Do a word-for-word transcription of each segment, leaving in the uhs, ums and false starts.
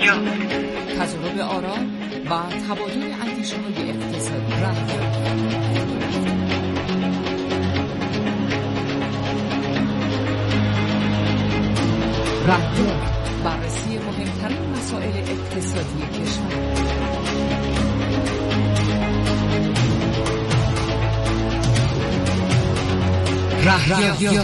تجربه آرا و تبادل اندیشه‌های اقتصادی. رادیو رادیو بررسی مهمترین مسائل اقتصادی کشور. رادیو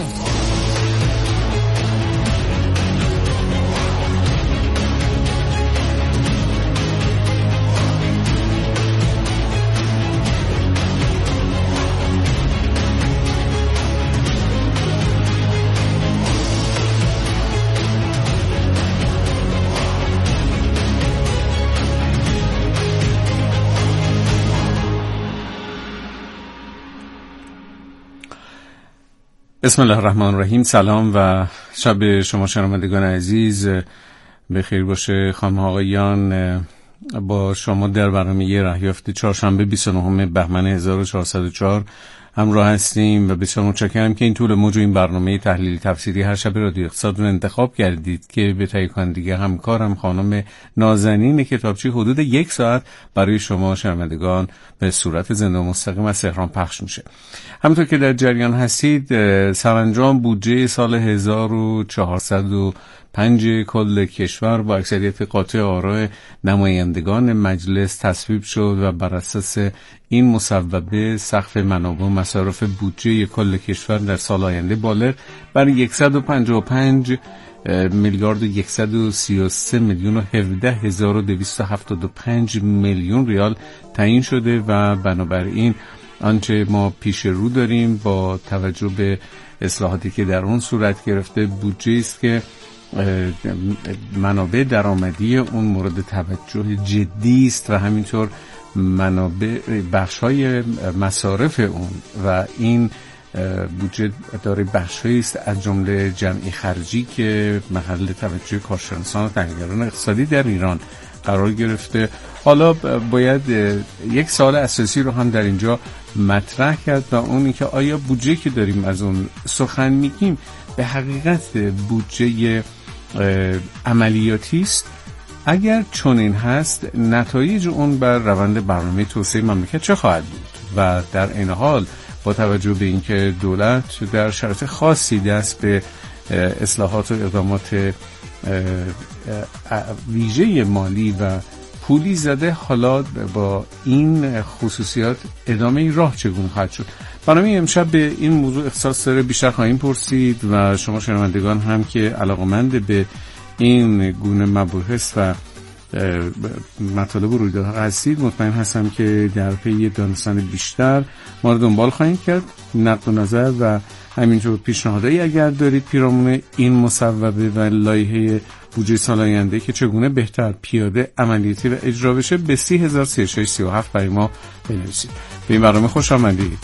بسم الله الرحمن الرحیم. سلام و شب شما شنوندگان عزیز بخیر باشه. خانم ها آقایان، با شما در برنامه رهیافت چهارشنبه بیست و نهم بهمن هزار و چهارصد و چهار همراه هستیم و بسیار متشکرم که این طول موج این برنامه تحلیلی تفسیری هر شب رادیو اقتصاد رو انتخاب کردید که به تهیه کننده همکارم خانم نازنین کتابچی حدود یک ساعت برای شما شنوندگان به صورت زنده و مستقیم از تهران پخش میشه. همونطور که در جریان هستید، سرانجام بودجه سال هزار و چهارصد و پنج کل کشور با اکثریت قاطع آراء نمایندگان مجلس تصویب شد و بر اساس این مصوبه سقف منابع و مصارف بودجه کل کشور در سال آینده بالغ بر صد و پنجاه و پنج میلیارد و صد و سی و سه میلیون و هفده هزار و دویست و هفتاد و پنج میلیون ریال تعیین شده و بنابراین آنچه ما پیش رو داریم با توجه به اصلاحاتی که در اون صورت گرفته بودجه است که منابع درآمدی اون مورد توجه جدی است و همینطور منابع بخش‌های مصارف اون و این بودجه داره بخش‌هایی است از جمله جمعی خرجی که محل توجه کارشناسان و تحلیلگران اقتصادی در ایران قرار گرفته. حالا باید یک سوال اساسی رو هم در اینجا مطرح کرد و اون این که آیا بودجه که داریم از اون سخن میگیم به حقیقت بودجه عملیاتی است؟ اگر چنین هست نتایج اون بر روند برنامه توسعه مملکت چه خواهد بود؟ و در این حال با توجه به اینکه دولت در شرایط خاصی دست به اصلاحات و اقدامات ویژه مالی و پولی زده، حالا با این خصوصیات ادامه راه چگونه خواهد شد؟ برنامه امشب به این موضوع اختصاص داره. بیشتر خواهیم پرسید و شما شنوندگان هم که علاقمند به این گونه مباحث و مطالب و رویدادها هستید، مطمئن هستم که در پی دانستن بیشتر ما رو دنبال خواهید کرد. نقد و نظر و همینطور پیشنهادایی اگر دارید پیرامون این مصوبه و لایحه بودجه سال آینده که چگونه بهتر پیاده عملیاتی و اجرا بشه به سی هزار سی و شش سی و هفت برای ما بنویسید. به این برنامه خوش آمدید.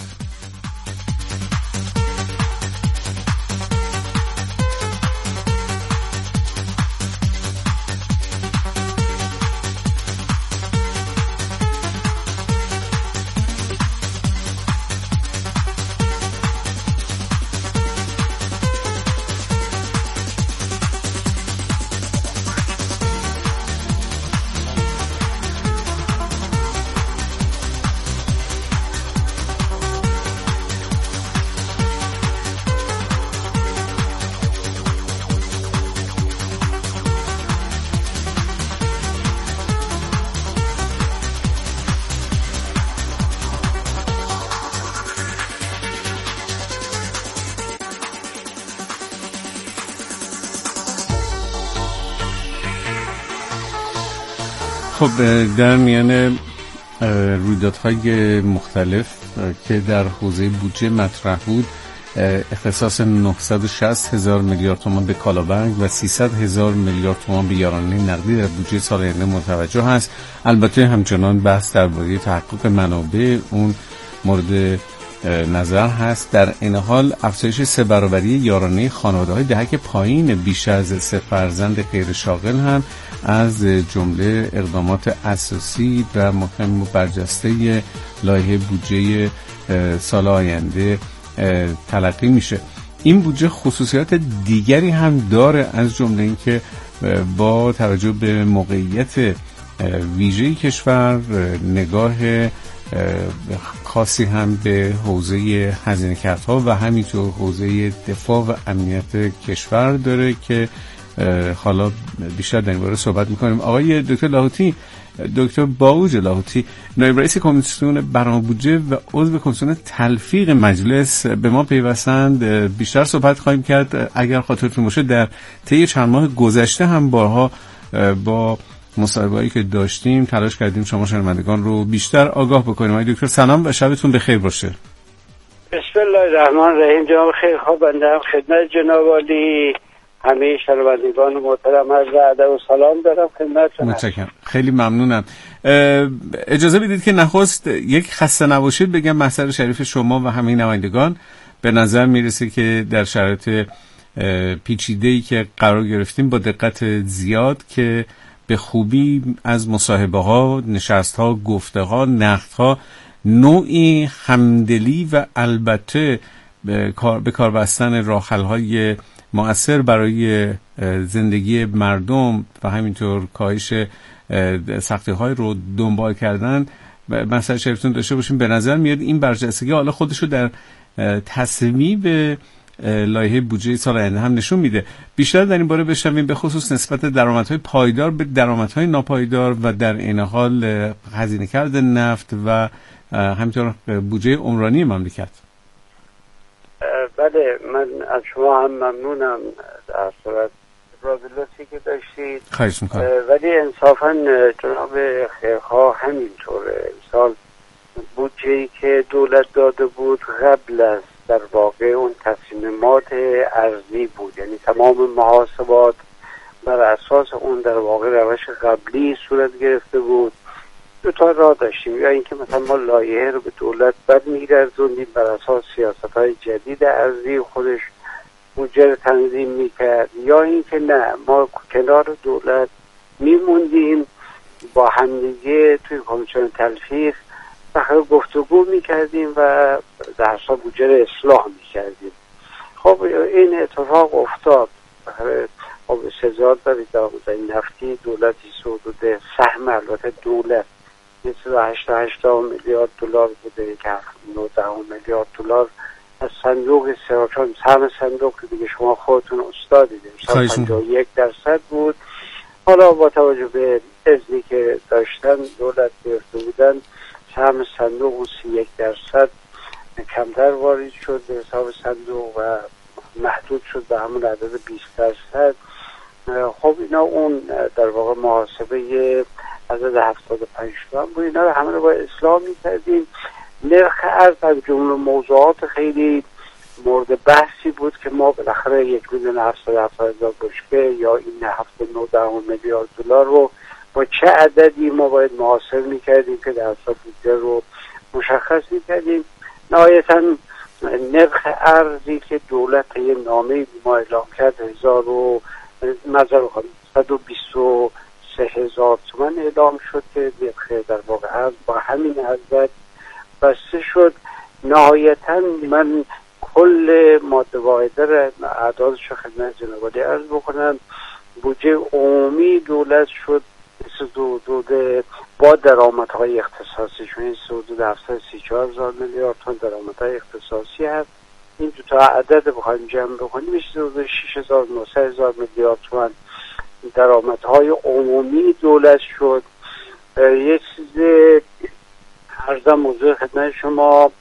خب در میان رویدادهای مختلف که در حوزه بودجه مطرح بود، اختصاص نهصد و شصت هزار میلیارد تومان به کالابنک و سیصد هزار میلیارد تومان به یارانه نقدی در بودجه سال آینده متوجه است. البته همچنان بحث درباره تحقق منابع اون مورد نظر هست. در این حال افزایش سه برابری یارانه خانواده‌های دهک پایین بیش از سه فرزند غیر شاغل هم از جمله اقدامات اساسی و مهم و برجسته لایحه بودجه سال آینده تلقی میشه. این بودجه خصوصیات دیگری هم داره، از جمله اینکه با توجه به موقعیت ویژه کشور نگاه خاصی هم به حوزه هزینه کردها و همینطور حوزه دفاع و امنیت کشور داره که حالا بیشتر در این باره صحبت میکنیم. آقای دکتر لاهوتی، دکتر باوج لاهوتی، نایب رئیس کمیسیون برنامه بودجه و عضو کمیسیون تلفیق مجلس به ما پیوستند. بیشتر صحبت خواهیم کرد. اگر خاطرتون باشه در طی چند ماه گذشته هم بارها با مصاحبه‌ای که داشتیم تلاش کردیم شما شنوندگان رو بیشتر آگاه بکنیم. آقای دکتر سلام و شبتون بخیر باشه. بسم الله الرحمن الرحیم. جناب خیلی خوب، بنده هم خدمت جناب عالی همه شنوندگان محترم عرض ادب و سلام دارم خدمتتون. متشکرم، خیلی ممنونم. اجازه بدید که نخست یک خسته نباشید بگم محضر شریف شما و همه نمایندگان. به نظر میرسه که در شرایط پیچیده‌ای که قرار گرفتیم با دقت زیاد که به خوبی از مصاحبه ها، نشست ها، گفته ها، نقد ها نوعی همدلی و البته به کار به کار بستن راه حل های مؤثر برای زندگی مردم و همینطور کاهش سختی های رو دنبال کردن مسئله شریفتون داشته باشیم. به نظر میاد این برجستگی حالا خودشو در تصویب لایحه بودجه سال آینده هم نشون میده. بیشتر در این باره بشنویم، به خصوص نسبت درآمدهای پایدار به درآمدهای ناپایدار و در این حال هزینه کرد نفت و همینطور بودجه عمرانی مملکت. بله، من از شما هم ممنونم در صورت ابراز لطفی که داشتید. خواهش میکنم. ولی انصافا جناب خیرخواه همینطوره. امسال بودجه‌ای که دولت داده بود قبل از در واقع اون تصمیمات ارضی بود، یعنی تمام محاسبات بر اساس اون در واقع روش قبلی صورت گرفته بود. دو تا راه داشتیم، یا اینکه مثلا ما لایحه رو به دولت برمیگردوندیم بر اساس سیاست‌های جدید ارضی خودش بودجه رو تنظیم میکرد، یا اینکه نه ما کنار دولت میموندیم با همدیگه توی کمیسیون تلفیق بخیر گفتگو میکردیم و در حساب بودجه رو اصلاح میکردیم. خب این اتفاق افتاد. بخیر خب سزار دارید در نفتی دولتی حدود سهم البته دولت مثل هشت هشت میلیارد دلار بوده که نوده میلیارد دلار از صندوق سراچان سهم صندوق که دیگه شما خودتون استادید پنجاه و یک درصد بود. حالا با توجه به اذنی که داشتن دولت گرفته بودن سهم صندوق و سی یک درصد کمتر وارد شد به حساب صندوق و محدود شد به همون عدد بیست درصد. خب اینا اون در واقع محاسبه عدد هفتاد و پنج تومن بود. اینا رو همه رو با اصلاح می‌کردیم. نرخ ارز از جمله موضوعات خیلی مورد بحثی بود که ما بالاخره یک میلیون هفتصد و هفتاد هزار بشکه یا این هفتاد و نه میلیارد دلار رو با چه عددی ما باید محاسبه می‌کردیم که در حساب بودجه رو مشخص می‌کردیم. نهایتاً نرخ ارزی که دولت یه نامه‌ای ما اعلام کرد هزار و مزار خواهیم صد و بیست و سه هزار تومن اعلام شد که نرخ در واقع ارز با همین عدد بسته شد. نهایتاً من کل ماده واحده را اعدادش رو خدمت جناب عالی عرض بکنم. بودجه عمومی دولت شد حدود با درآمدهای اختصاصی شد حدود هفتصد و سی و چهار هزار میلیارد تومان درآمدهای اختصاصی هست. این دو تا عدد بخوایم جمع بکنیم میشه حدود شش هزار و نهصد هزار میلیارد تومان درآمدهای عمومی دولت شد. یک چیز عرضم موضوع خدمت شما،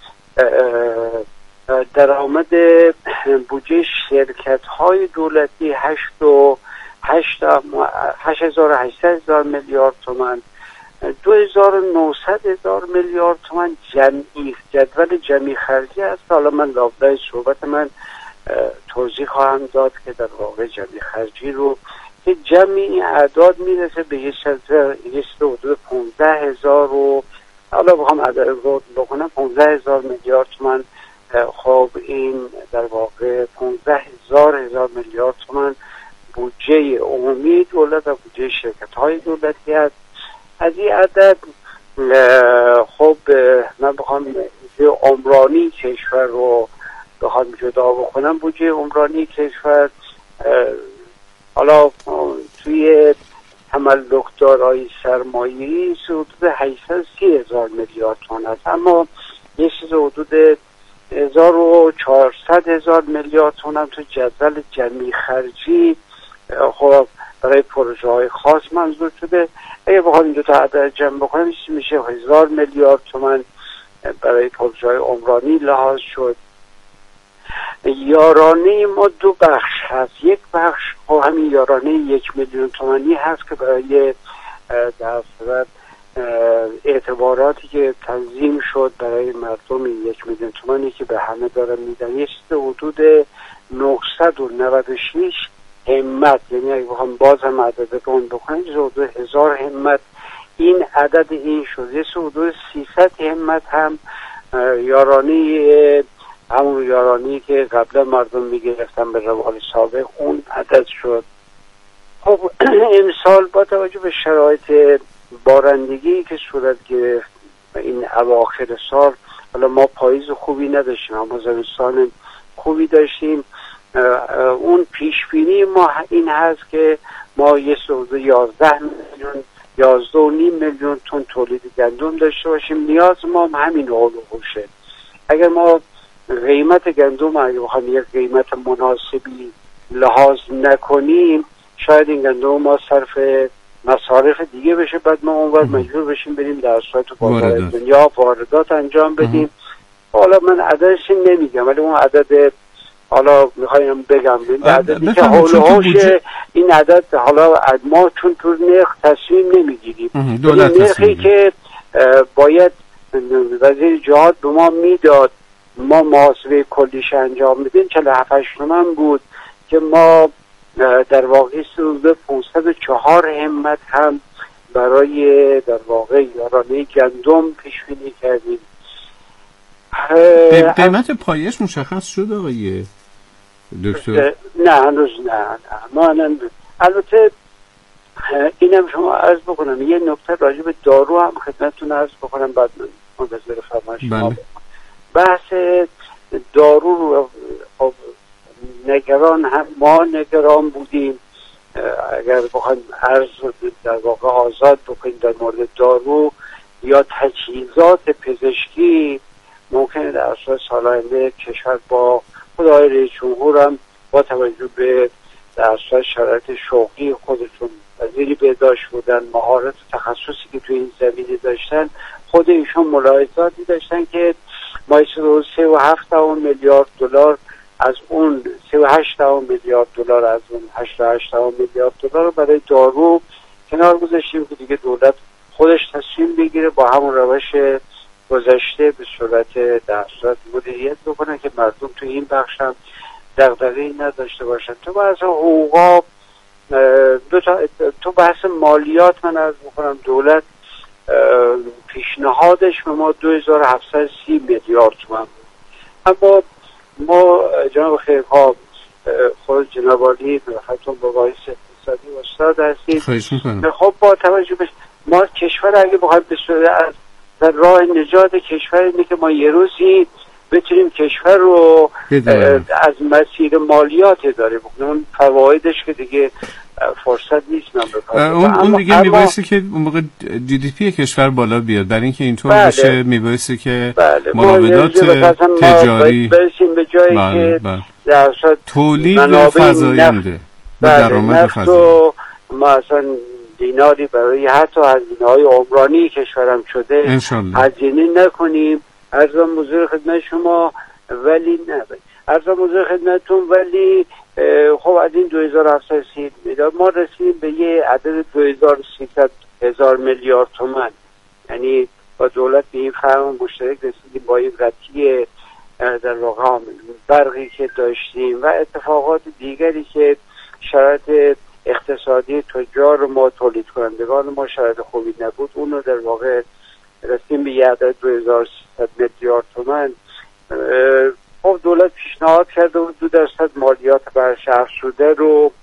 درآمد بودجه شرکت های دولتی هشت و هشت هزار و هشتصد میلیارد تومان، دو هزار و نهصد هزار میلیارد تومان جمعی جدول جمعی خرجی است. حالا من لابلای صحبت من توضیح خواهم داد که در واقع جمعی خرجی رو که جمعی اعداد میرسه به یه حدود پانزده هزار و حالا بخوام عدد رو بکنم پانزده هزار میلیارد تومان. خب این در واقع پانزده هزار هزار میلیارد تومان بودجه عمومی دولت و بودجه شرکت های دولتی هست. از این عدد خب من بخوام بودجه عمرانی کشور رو بخوام جدا بکنم، بودجه عمرانی کشور حالا توی تملک دارایی سرمایه‌ای حدود هشتصد و سی هزار میلیارد تومان است، اما یه چیز حدود هزار و چهارصد هزار میلیارد تومان تو جدول جمعی خرجی خب برای پروژه های خاص منظور شده. اگه بخوام این دو تا عدد جمع بکنیم میشه هزار میلیارد تومان برای پروژه های عمرانی لحاظ شد. یارانه ما دو بخش هست. یک بخش خب همین یارانه یک میلیون تومانی هست که برای در صورت اعتباراتی که تنظیم شد برای مردم یک میلیون تومانی که به همه دارن میدن، یه چیز حدود نهصد و نود و شش همت، یعنی اگه بخوام باز هم عدد اون بکنیم حدود هزار همت این عدد این شد. یه حدود سیصد همت هم یارانه همون یارانی که قبلا مردم میگرفتن به روال سابق اون عدد شد. خب امسال با توجه به شرایط بارندگی که صورت گرفت این اواخر سال، حالا ما پاییز خوبی نداشتیم اما زمستان خوبی داشتیم، اون پیش بینی ما این هست که ما یه سود یازده میلیون یازده و نیم میلیون تن تولید گندم داشته باشیم. نیاز ما همین حال و حوشه. اگر ما قیمت گندم اگه بخوایم یک قیمت مناسبی لحاظ نکنیم، شاید این گندم ما صرف مصارف دیگه بشه، بعد ما اونور مجبور بشیم بریم در صورت بازار دنیا واردات انجام بدیم. حالا من عددش نمیگم ولی اون عدد حالا میخوایم بگم این عددی که حول و حوش این عدد حالا ما چون تو نرخ تصمیم نمیگیریم، نرخی که باید وزیر جهاد به ما میداد ما محاسبه کلیش انجام بدیم چهل و هفت تومن بود که ما در واقع حدود پانصد و چهار همت هم برای در واقع یارانه گندم پیش بینی کردیم. قیمت پایش مشخص شد آقای دکتر؟ نه هنوز نه, نه. ما هنوز البته اینم شما عرض بکنم یه نکته راجع به دارو هم خدمتتون عرض بکنم بعد منتظر فرمایش شما بله. بحث دارو رو خب نگران هم ما نگران بودیم. اگر بخوایم عرض در واقع آزاد بکنیم در مورد دارو یا تجهیزات پزشکی، ممکنه در اصل سال آینده کشور با خدای رئیس جمهور هم با توجه به در اصل شرایط شغلی خودشون وزیری بهداشت بودن، مهارت و تخصصی که توی این زمینه داشتن، خود ایشون ملاحظاتی داشتن که ما سه و هفت میلیارد دلار از اون سه و هشت میلیارد دلار از اون هشت و هشت میلیارد دلار رو برای دارو کنار گذاشتیم که دیگه دولت خودش تصمیم بگیره با همون روش گذشته به صورت در صورت مدیریت بکنه که مردم تو این بخش هم دغدغه‌ای نداشته باشن. تو بحث حقوقا دو تا تو بحث مالیات من عرض می‌کنم دولت پیشنهادش به ما دو هزار و هفتصد و سی میلیارد تومان بود، اما ما جناب خیرخواه خود جناب عالی بخاطر با باعث اقتصادی استاد هستید، خب با توجه به ما کشور اگه بخوایم به صورت از در راه نجات کشور اینه که ما یه روزی بتونیم کشور رو از مسیر مالیات داره بکنیم، فوایدش که دیگه فرصت نیست من بکنم. اون, اون دیگه اما... میبایستی که اون موقع جی دی پی کشور بالا بیاد، برای اینکه اینطور بله. بشه میبایستی که بله. مراودات تجاری برسیم به جایی بله. که بله. در تولید فضایی میده به درآمد فضایی. ما اصلا دیناری برای حتی هزینه های عمرانی کشورم شده هزینه نکنیم. ارزم حضور خدمت شما ولی نه ارزم حضور خدمتتون ولی خب از این دو هزار و هفتصد و سی میلیارد ما رسیدیم به یه عدد دو هزار و سیصد هزار میلیارد تومان، یعنی با دولت به این فهم مشترک رسیدیم با این قطعی در واقع برقی که داشتیم و اتفاقات دیگری که شرایط اقتصادی تجار ما تولید کنندگان ما شرایط خوبی نبود، اون رو در واقع رسیدیم به یه عدد دو هزار و سیصد میلیارد تومان. خب دولت پیشنهاد کرده بود دو درصد مالیات بر شهر شده رو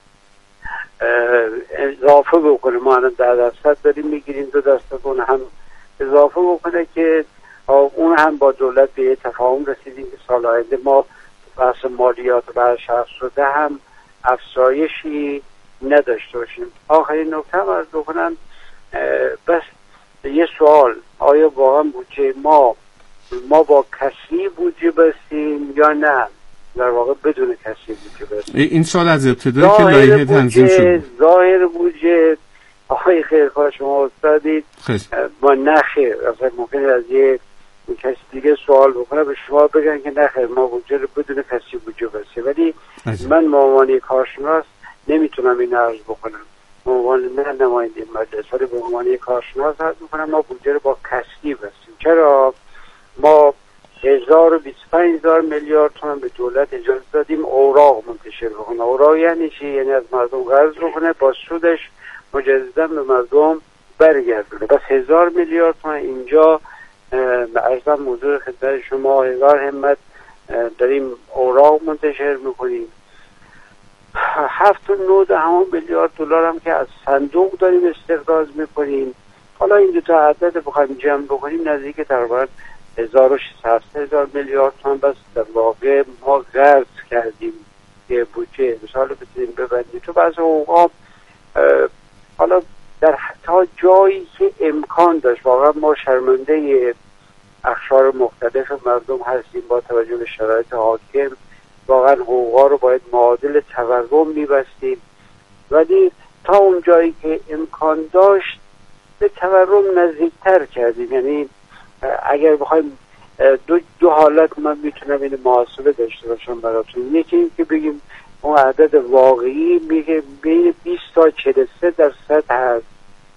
اضافه بکنه، ما الان ده درصد داریم میگیریم، دو درصد اون هم اضافه بکنه که اون هم با دولت به تفاهم رسیدیم که سال آینده ما بحث مالیات بر شهر شده هم افزایشی نداشته باشیم. آخرین نکته هم عرض بکنم، بس یه سوال، آیا واقعا بودجه ما ما با کسی بودجه بستیم یا نه؟ در واقع بدون کسی بودجه بستیم. این سال از ابتدایی که لایحه تنظیم شد ظاهر بودجه آقای خیرخواه شما استادید ما نخیر، اصلا ممکنه از یه کسی دیگه سوال بکنه به شما بگن که نخیر ما بودجه رو بدون کسی بودجه بستیم، ولی من به عنوان کارشناس نمیتونم این عرض بکنم، به عنوان نه نماینده مجلس، ولی به عنوان کارشناس عرض میکنم ما بودجه رو با کسی بستیم. چرا؟ ما هزار و بیست و پنج هزار میلیارد تومان به دولت اجازه دادیم اوراق منتشر بکنه. اوراق یعنی چی؟ یعنی از مردم قرض بکنه با سودش مجددا به مردم برگردونه. بس هزار میلیارد تومان اینجا ارزم موضوع خدمت شما، هزار همت داریم اوراق منتشر میکنیم. هفت و نود همون میلیارد دلار هم که از صندوق داریم استخراج میکنیم. حالا این دو تا عدد بخوایم جمع بکنیم نزدیک تقریبا هزار و شصت هزار میلیارد تومان بس در واقع ما قرض کردیم که بودجه مثال بتونیم ببندیم. تو بعض اوقات حالا در حتی جایی که امکان داشت، واقعا ما شرمنده اقشار مختلف مردم هستیم با توجه به شرایط حاکم، واقعا حقوقا رو باید معادل تورم میبستیم، ولی تا اون جایی که امکان داشت به تورم نزدیکتر کردیم. یعنی اگر بخوایم دو, دو حالت من میتونم این محاسبه داشته باشم براتون. یکی این که بگیم اون عدد واقعی میگه بین بیست تا چهل و سه درصد هست،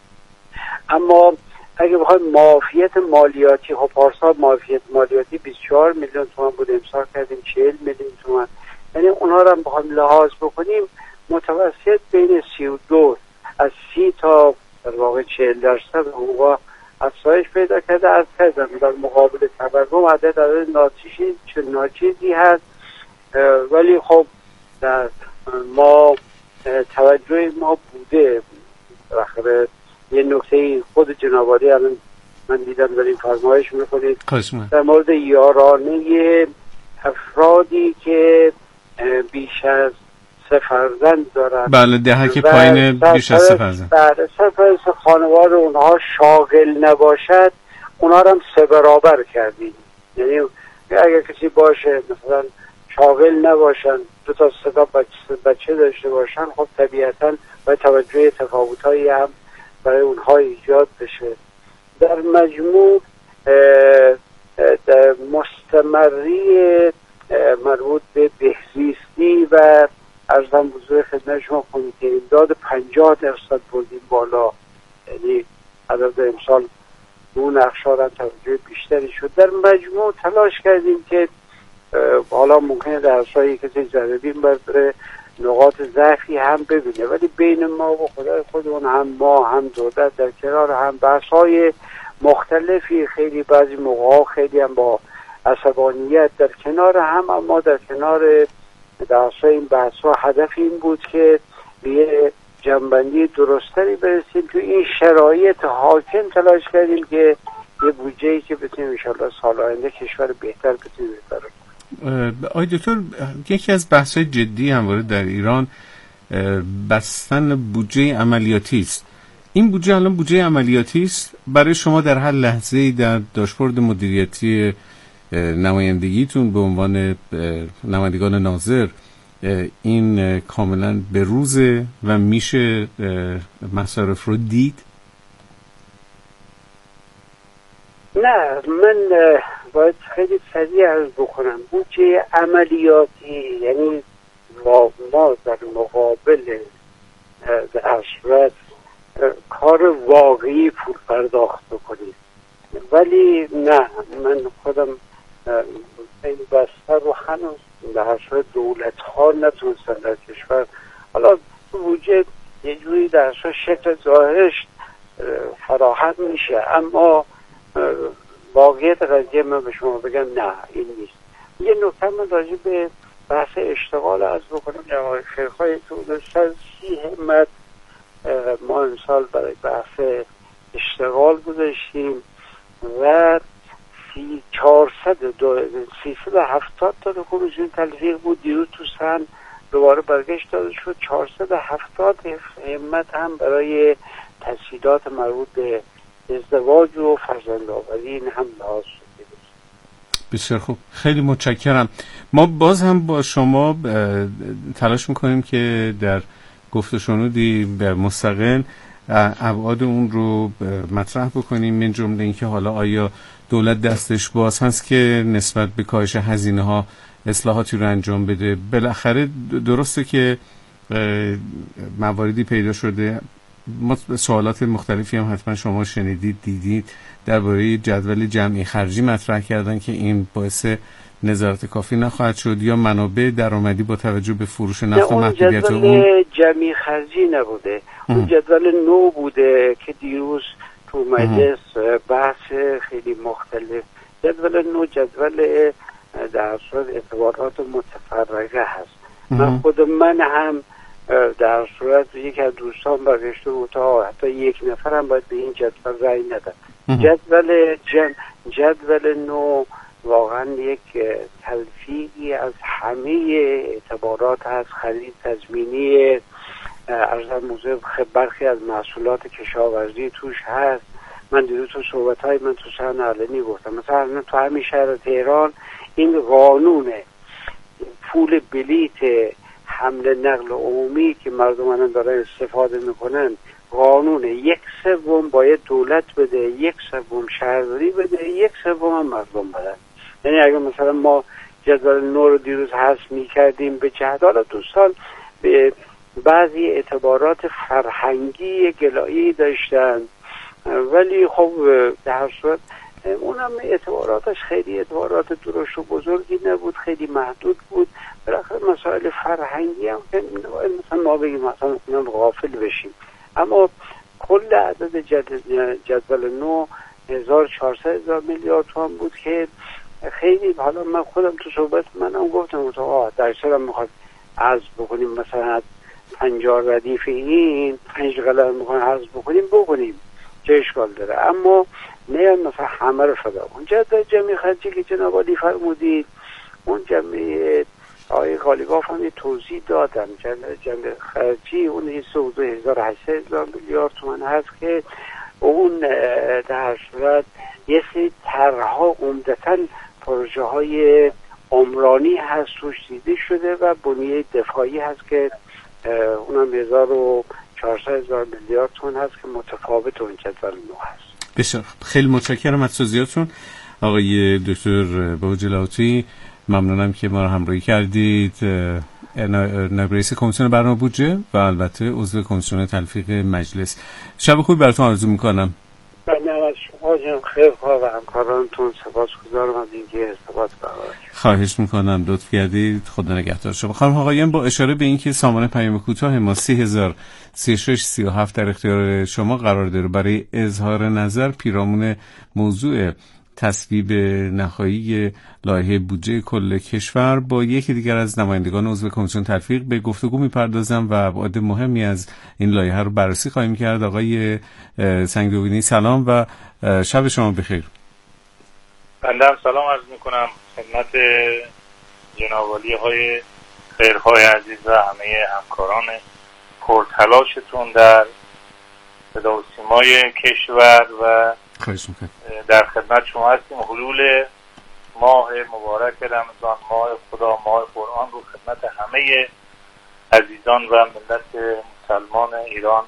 اما اگه بخوایم معافیت مالیاتی، خب پارسال معافیت مالیاتی بیست و چهار میلیون تومان بود، امسال کردیم چهل میلیون تومان، یعنی اونها رو هم بخوایم لحاظ بکنیم متوسط بین سی و دو از سی تا در واقع چهل درصد حقوقا افزایش پیدا کرده. از کردم در مقابل تورم عدد عدد ناچیزی چه ناچیزی هست، ولی خب در ما توجه ما بوده. بالاخره یه نکته خود جناب عالی الان من دیدم دارین فرمایش میکنید در مورد یارانه افرادی که بیش از سه فرزند دارن. بله دهک پایین بیش از سه فرزند. بله سرپرست خانوار اونها شاغل نباشد، اونها رو هم سه برابر کردیم. یعنی اگر کسی باشه مثلا شاغل نباشن، دو تا سه تا بچه, بچه داشته باشن، خب طبیعتاً باید توجه تفاوتایی هم برای اونها ایجاد بشه. در مجموع در مستمری مربوط به بهزیستی و ارزم بزرگ خدمت شما کمیته امداد پنجاه درصد بردیم بالا، یعنی عدد امسال اون اقشار هم توجه بیشتری شد. در مجموع تلاش کردیم که حالا ممکنه در اصلاحی کسی ضربین برداره نقاط ضعفی هم ببینه، ولی بین ما و خدای خودمون هم ما هم دولت در کنار هم بحث‌های مختلفی، خیلی بعضی موقعا خیلی هم با عصبانیت در کنار هم، اما در کنار در اصلاح این بحث‌ها هدف این بود که به یه جنبندی درستری برسیم. تو این شرایط حاکم تلاش کردیم که یه بودجه‌ای که بتونیم انشاءالله سال آینده کشور بهتر بتونیم ببریم. آقای دکتر، یکی از بحث‌های جدی همواره در ایران بستن بودجه عملیاتی است. این بودجه الان بودجه عملیاتی است برای شما در هر لحظه‌ای در داشبورد مدیریتی نمایندگیتون به عنوان نمایندگان ناظر این کاملا به روزه و میشه مصارف رو دید؟ نه، من باید خیلی سریع عرض بکنم. بودجه عملیاتی یعنی ما در مقابل در صورت کار واقعی پول پرداخت بکنیم، ولی نه، من خودم این بستر رو هنوز در صورت دولت ها نتونستن در کشور، حالا بودجه یه جوری در صورت شکل ظاهرش فراهم میشه، اما واقعیت قضیه من به شما بگم نه این نیست. یه نکته من راجع به بحث اشتغال عرض بکنم. جناب خیرخواه تو سی همت ما امسال برای بحث اشتغال گذاشتیم و سی چهارصد سیصد و هفتاد تا کمیسیون تلفیق بود. دیروز تو سن دوباره برگشت داده اندازه شد چهارصد و هفتاد همت هم برای تسهیلات مربوط به ازدواج و فرزندآوری این هم لحاظ شده. بسیار خوب، خیلی متشکرم. ما باز هم با شما تلاش میکنیم که در گفت و شنودی مستقل ابعاد اون رو مطرح بکنیم، من جمله اینکه حالا آیا دولت دستش باز هست که نسبت به کاهش هزینه ها اصلاحاتی رو انجام بده. بالاخره درسته که مواردی پیدا شده، سوالات مختلفی هم حتما شما شنیدید دیدید درباره جدول جمعی خرجی مطرح کردن که این باعث نظارت کافی نخواهد شد یا منابع درآمدی با توجه به فروش نفت و محدودیت اون. جدول جمعی خرجی نبوده، اون جدول نو بوده که دیروز تو مجلس بحث خیلی مختلف. جدول نو جدول در صورت اعتبارات متفرقه هست. من خود من هم در صورت یکی از دوستان برگشته بود تا حتی یک نفر هم باید به این جدول رأی ندن. جدول جم جدول نو واقعا یک تلفیقی از همه اعتبارات هست. خرید تضمینی، ارزم موضوع برخی از محصولات کشاورزی توش هست. من دیروز تو صحبت های من تو صحن علنی گفتم مثلا تو همین شهر تهران این قانون پول بلیت حمل نقل عمومی که مردمان دارن استفاده میکنن، قانون یک سوم باید دولت بده، یک سوم شهرداری بده، یک سوم هم مردم بدن. یعنی اگر مثلا ما جدول نو رو دیروز حذف میکردیم به جهدال دوستان به بعضی اعتبارات فرهنگی گلایی داشتن، ولی خب در صورت اونم اعتباراتش خیلی اعتبارات درشت و بزرگی نبود، خیلی محدود بود. بالاخره مسائل فرهنگی هم مثلا ما بگیم مثلا اینا غافل بشیم. اما کل عدد جدول نو هزار و چهارصد میلیارد تومان بود که خیلی، حالا من خودم تو صحبت منم گفتم تو در سرم میخواد عرض بکنیم مثلا پنجاه ردیف این پنج قلم میخواد عرض بکنیم بکنیم چه اشکال داره، اما نه مثلا همه رو فدا کن. جدول جمعی خرجی که جناب عالی فرمودید اون جمعی آقای غالیباف هم یه توضیح دادم. جمعی خرجی اون حدود هزار و هشتصد میلیارد تومان هست که اون در صورت یه سری طرح‌ها عمدتاً پروژه های عمرانی هست توش دیده شده و بنیه دفاعی هست که اونم هزار و چهارصد میلیارد تومان هست که متفاوت اون جدول نو هست. بسیار خیلی متشکرم از توضیحاتتون آقای دکتر بهوجی. ممنونم که ما رو همراهی کردید. نایب رئیس کمیسیون برنامه بودجه و البته عضو کمیسیون تلفیق مجلس. شب خوبی براتون آرزو میکنم. من از شما جناب خیرخواه و همکارانتون سپاسگزارم از اینکه ارتباط برقرار کردید. خواهش میکنم، لطف کردید. خدا نگهدار شما. خانم آقایان، با اشاره به اینکه سامان پیام کوتاه ما سی هزار سی و شش سی و هفت در اختیار شما قرار داره برای اظهار نظر پیرامون موضوع تصویب نهایی لایحه بودجه کل کشور، با یکی دیگر از نمایندگان عضو کمیسیون تلفیق به گفتگو میپردازم و ابعاد مهمی از این لایحه رو بررسی خواهیم کرد. آقای سنگدوینی سلام و شب شما بخیر. بنده هم سلام عرض میکنم خدمت جناب عالی های خیرخواه عزیز و همه همکاران پرتلاشتون در صدا و سیمای کشور و خواهش میکنم. در خدمت شما هستیم. حلول ماه مبارک رمضان، ماه خدا، ماه قرآن رو خدمت همه عزیزان و ملت مسلمان ایران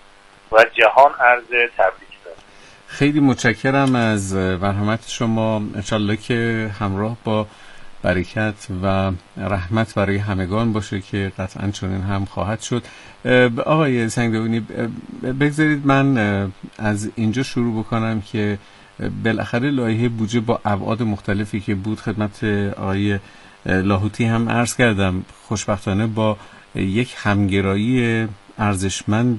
و جهان عرض تبریک دارم. خیلی متشکرم از مرحمت شما. انشالله که همراه با برکت و رحمت برای همگان باشه که قطعا چنین هم خواهد شد. آقای سنگدوینی، بگذارید من از اینجا شروع بکنم که بالاخره لایحه بودجه با ابعاد مختلفی که بود خدمت آقای لاهوتی هم عرض کردم، خوشبختانه با یک همگرایی ارزشمند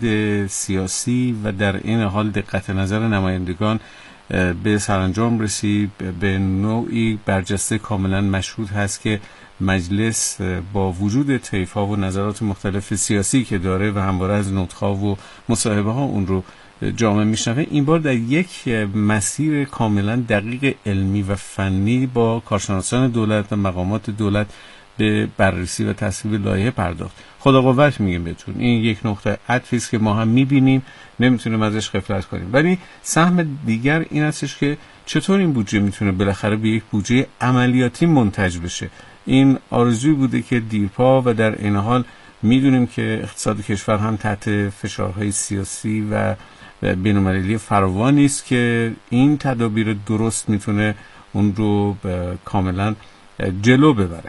سیاسی و در این حال دقت نظر نمایندگان به سرانجام رسید. به نوعی برجسته کاملا مشهود هست که مجلس با وجود طیف‌ها و نظرات مختلف سیاسی که داره و همواره از نطق‌ها و مصاحبه ها اون رو جامع میشنوه، این بار در یک مسیر کاملا دقیق علمی و فنی با کارشناسان دولت و مقامات دولت به بررسی و تصویب لایحه پرداخت. خدا قوت میگیم بهتون، این یک نقطه عطفی است که ما هم میبینیم، نمیتونیم ازش غفلت کنیم. ولی سهم دیگر این هستش که چطور این بودجه میتونه بالاخره به یک بودجه عملیاتی منتج بشه. این آرزوی بوده که دیرپا و در این حال میدونیم که اقتصاد کشور هم تحت فشارهای سیاسی و بین‌المللی فراوانی است که این تدابیر درست میتونه اون رو کاملا جلو ببره.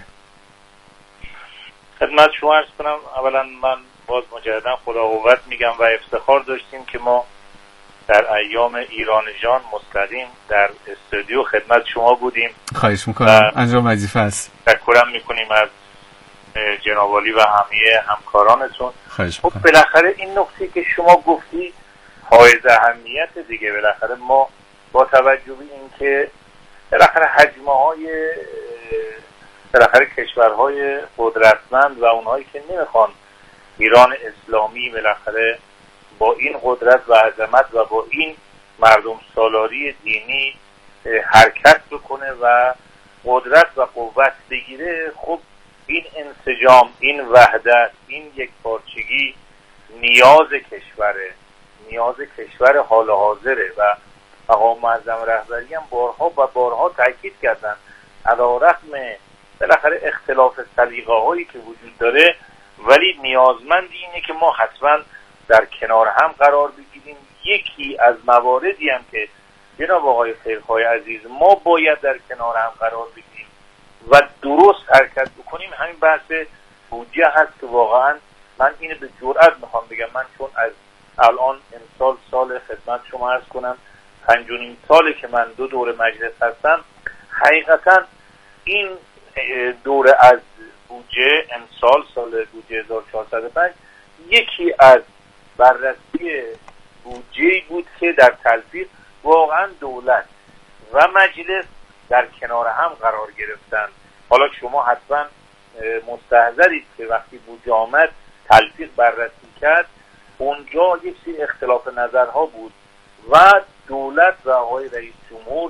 خدمت شما عرض کنم، اولا من باز مجددا خدا قوت میگم و افتخار داشتیم که ما در ایام ایران جان مستقیم در استودیو خدمت شما بودیم. خواهش میکنم، انجام وظیفه است. تشکرم میکنیم از جناب عالی و همه همکارانتون. خواهش میکنم. خب بالاخره این نکته که شما گفتی حائز اهمیت دیگه. بالاخره ما با توجه به اینکه بالاخره حجمه های بالاخره کشورهای قدرتمند و اونهایی که نمیخوان ایران اسلامی بالاخره با این قدرت و عظمت و با این مردم سالاری دینی حرکت بکنه و قدرت و قوت بگیره، خب این انسجام، این وحدت، این یک پارچگی نیاز کشوره، نیاز کشور حال حاضره و مقام معظم رهبری هم بارها و بارها تاکید کردن علیرغم بالاخره اختلاف سلیقه هایی که وجود داره ولی نیازمند اینه که ما حتما در کنار هم قرار بگیریم. یکی از مواردی هم که جناب آقای خیرخواه عزیز ما باید در کنار هم قرار بگیریم و درست حرکت بکنیم همین بحث بودجه هست که واقعا من اینو به جرئت میخوام بگم، من چون از الان امسال سال خدمت شما عرض کنم پنج و نیم ساله که من دو دوره مجلس هستم، حقیقتا این دوره از بودجه امسال سال بودجه هزار و چهارصد و پنج یکی از بررسی بودجه بود که در تلفیق واقعا دولت و مجلس در کنار هم قرار گرفتن. حالا شما حتما مستحضرید که وقتی بودجه آمد تلفیق بررسی کرد، اونجا یک سری اختلاف نظرها بود و دولت و آقای رئیس جمهور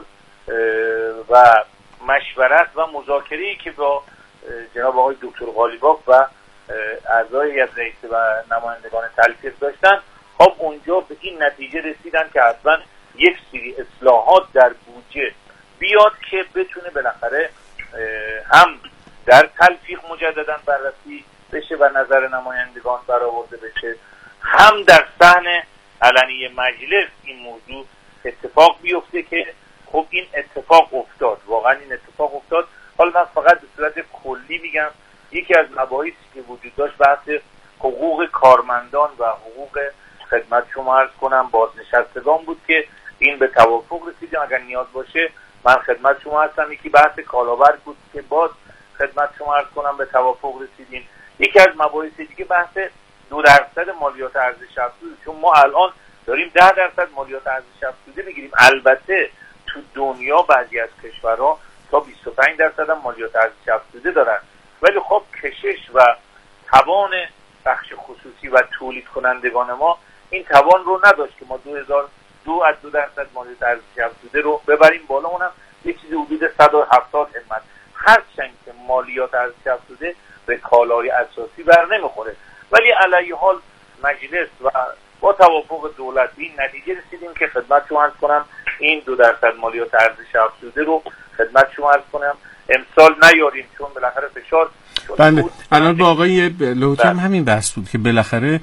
و مشورت و مذاکره‌ای که با جناب آقای دکتر قالیباف و اعضای هیئت رئیسه و نمایندگان تلفیق داشتن، خب اونجا به این نتیجه رسیدن که حتما یک سری اصلاحات در بودجه بیاد که بتونه بالاخره هم در تلفیق مجددا بررسی بشه و نظر نمایندگان برآورده بشه، هم در صحن علنی مجلس این موضوع اتفاق بیفته که خب این اتفاق افتاد، واقعا این اتفاق افتاد. حالا من فقط به صورت کلی میگم یکی از مباحثی که وجود داشت بحث حقوق کارمندان و حقوق خدمت شما عرض کنم بازنشستگان بود که این به توافق رسیدیم. اگر نیاز باشه من خدمت شما هستم. یکی بحث کالابر بود که باز خدمت شما عرض کنم به توافق رسیدیم. یکی از مباحث دیگه بحث دو درصد مالیات ارزش افزوده، چون ما الان داریم ده درصد مالیات ارزش افزوده میگیریم. البته تو دنیا بعضی از کشورها تا بیست و پنج درصد هم مالیات ارزش افزوده دارن، ولی خب کشش و توان بخش خصوصی و تولید کنندگان ما این توان رو نداشت که ما دو هزار دو از دو درصد مالیات ارزش افزوده رو ببریم بالا، اونم یه چیزی حدود صد و هفتاد همت. هرچند که مالیات ارزش افزوده به کالای اساسی بر نمیخوره، ولی علی حال مجلس و با توافق دولت این نتیجه رسیدیم که خدمت شما عرض کنم این دو درصد مالیات ارزش افزوده رو خدمت شما عرض کنم امسال نیاریم، چون بالاخره فشار. بله الان با آقای لوطی هم همین بحث بود که بالاخره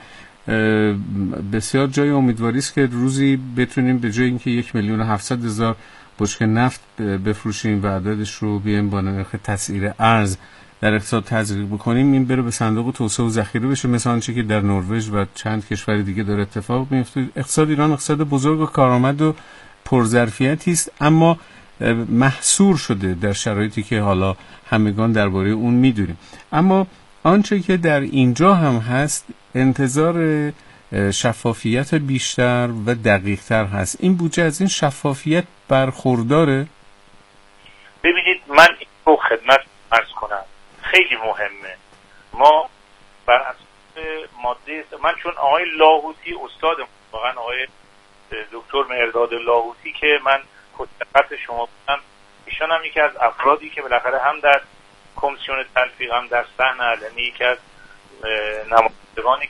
بسیار جای امیدواری است که روزی بتونیم به جای اینکه یک میلیون و هفتصد هزار بشکه نفت بفروشیم و عددش رو بیایم با نرخ تسعیر ارز در اقتصاد تزریق بکنیم، این بره به صندوق توسعه و ذخیره بشه، مثل آنچه که در نروژ و چند کشور دیگه داره اتفاق میفته. اقتصاد ایران اقتصاد بزرگ و کارآمد و پرظرفیتی است، اما محصور شده در شرایطی که حالا همگان درباره اون میدونیم. اما آنچه که در اینجا هم هست انتظار شفافیت بیشتر و دقیق‌تر هست. این بودجه از این شفافیت برخورداره؟ ببینید من این رو خدمت عرض کنم خیلی مهمه. ما بر اساس ماده من چون آقای لاهوتی استاد واقعا آقای دکتر مهرداد لاهوتی که من خدمت شما بودم، ایشان هم یکی از افرادی که بالاخره هم در کمیسیون تلفیق هم در صحن علنی یکی از نمایندگانی